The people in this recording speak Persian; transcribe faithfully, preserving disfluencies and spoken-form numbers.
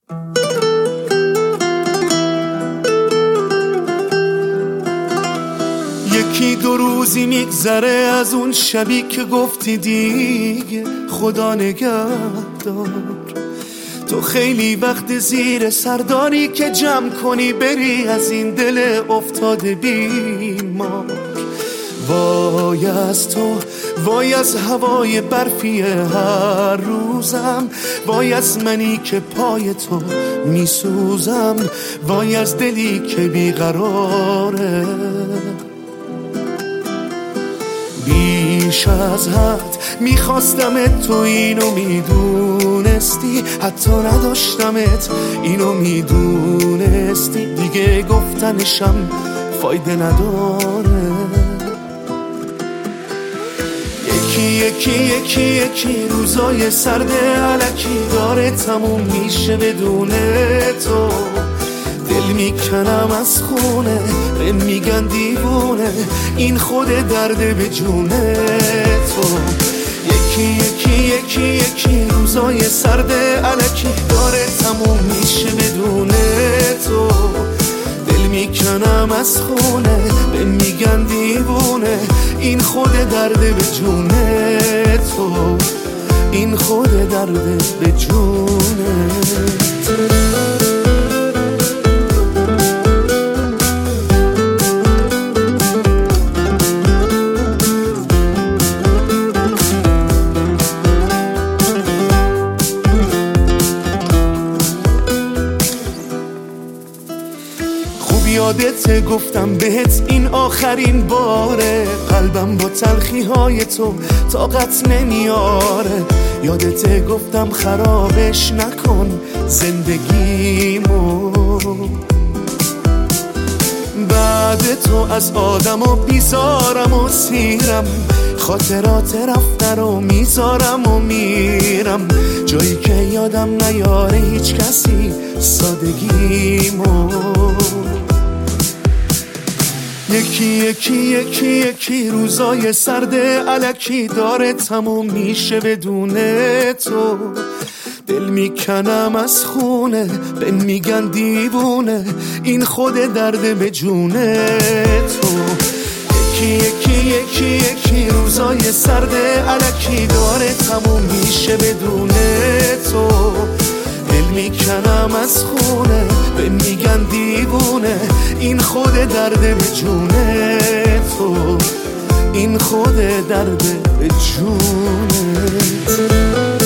یکی دو روزی میگذره از اون شبی که گفتی دیگه خدا نگهدار. تو خیلی وقت زیر سرداری که جمع کنی بری از این دل افتاده بیمار. وای از تو، وای از هوای برفی هر روزم، وای از منی که پای تو میسوزم، وای از دلی که بیقراره. بیش از حد میخواستمت، تو اینو میدونستی، حتی نداشتمت اینو میدونستی، دیگه گفتنشم فایده نداره. یکی یکی یکی یکی روزای سرد الکی داره تموم میشه بدون تو. دل میکنم از خونه، به میگن دیوونه، این خود درده به جونه تو. یکی یکی یکی یکی روزای سرد الکی داره تموم میشه بدون تو. دل میکنم از خونه، به میگن دیوونه، این خود درده به جونه تو. این خود درده به جونه. یادت گفتم بهت این آخرین باره، قلبم با تلخی های تو طاقت نمیاره. یادت گفتم خرابش نکن زندگیمو، بعد تو از آدم و بیزارم و سیرم، خاطرات رفته رو میذارم و میرم، جایی که یادم نیاره هیچ کسی سادگیمو. یکی یکی یکی یکی روزای سرد الکی داره تموم میشه بدون تو. دل میکنم از خونه، به میگن دیوونه، این خود درده به جونه تو. یکی یکی یکی یکی روزای سرد الکی داره تموم میشه بدون تو. دل میکنم از خونه، به میگن دیوونه، این خود درده به جونه تو. این خود درده به جونه.